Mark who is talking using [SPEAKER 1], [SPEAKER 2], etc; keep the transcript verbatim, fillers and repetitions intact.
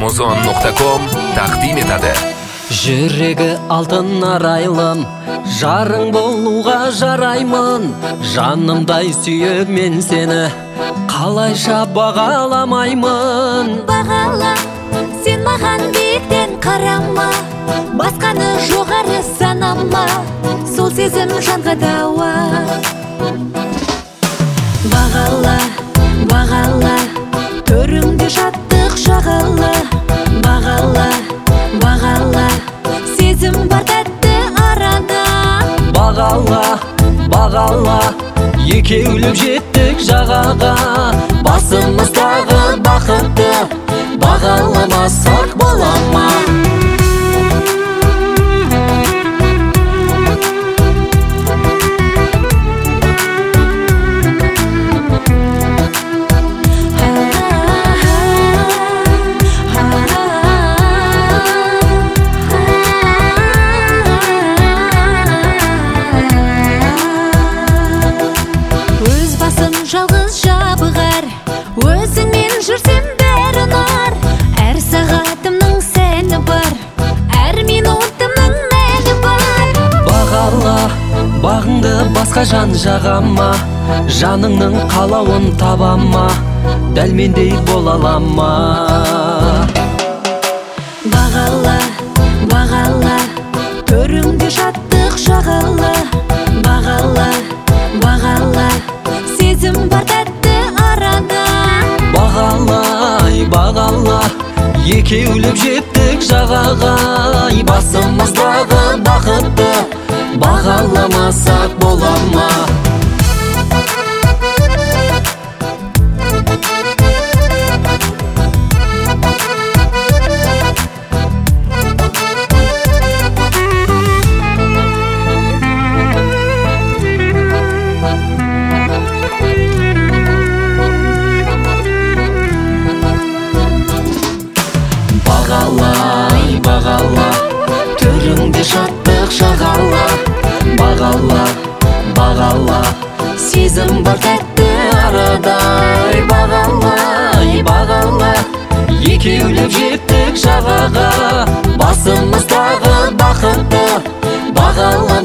[SPEAKER 1] озон нукта ком тaqdim etadi.
[SPEAKER 2] Жүрегі алтын арайлым, жарың болуға жараймын. Жанымдай сүйіп мен сені, қалайша бағаламаймын.
[SPEAKER 3] Бағала, сен маған биіктен қарама, басқаны жоғары санама, сол сезім жанға дауа. Бағала, бағала, төріңде жаттық жағала. Бағала, бағала, сезім бар тәтті арада.
[SPEAKER 2] Бағала, бағала, екеулеп жеттік жағаға. Басымыздағы бақытты бағаламасақ бола ма?
[SPEAKER 3] Жалғыз жабығар, өзіңмен жүрсем бәрі ұнар. Әр сағатымның сәні бар, әр минутымның мәні бар.
[SPEAKER 2] Бағала, бағыңды басқа жан жағама, жаныңның қалауын табама, дәл мендей бола алама.
[SPEAKER 3] Бағала, бағала, төріңде жаттық жағала. Бағала, бағала, сезім бар тәтті арада.
[SPEAKER 2] Бағала, бағала, екеулеп жеттік жағаға. Басымыздағы бақытты бағаламасақ бола ма? Бағала, бағала, төріңде жаттық жағала. Бағала, бағала, сезім бар тәтті арада. Бағала, бағала, екеулеп жеттік жағаға. Басымыздағы бақытты бағала